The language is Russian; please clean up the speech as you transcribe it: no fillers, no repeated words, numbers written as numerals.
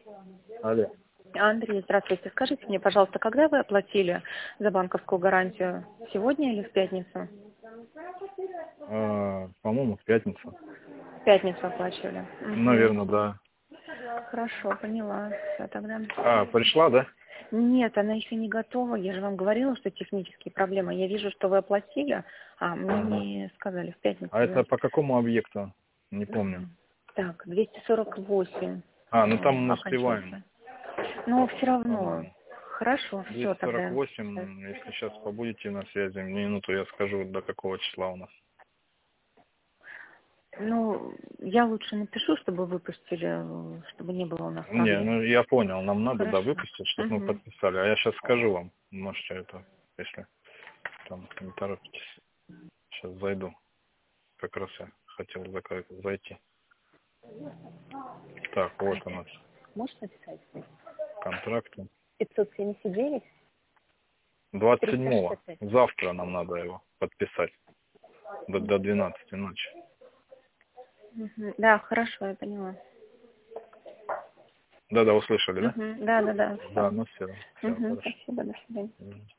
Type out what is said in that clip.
Алло. Андрей, здравствуйте. Скажите мне, пожалуйста, когда вы оплатили за банковскую гарантию? Сегодня или в пятницу? По-моему, в пятницу. В пятницу оплачивали. Наверное, да. Хорошо, поняла. Все тогда. Пришла, да? Нет, она еще не готова. Я же вам говорила, что технические проблемы. Я вижу, что вы оплатили, мне не сказали в пятницу. Это по какому объекту? Не помню. Так, 248. Ну там мы успеваем. Окончался. Но все равно. По-моему. Хорошо, все тогда. 248, если сейчас побудете на связи, минуту я скажу, до какого числа у нас. Я лучше напишу, чтобы выпустили, чтобы не было у нас проблем. Не, я понял, нам надо, Хорошо. выпустить, чтобы мы подписали. А я сейчас скажу вам, можете это, если там не торопитесь. Сейчас зайду. Как раз я хотел зайти. Так, вот у нас Можешь написать? контракты. 579? 27-го. Завтра нам надо его подписать. До 12 ночи. Да, хорошо, я поняла. Да, услышали, да? Да. Да, ну все. Спасибо, до свидания.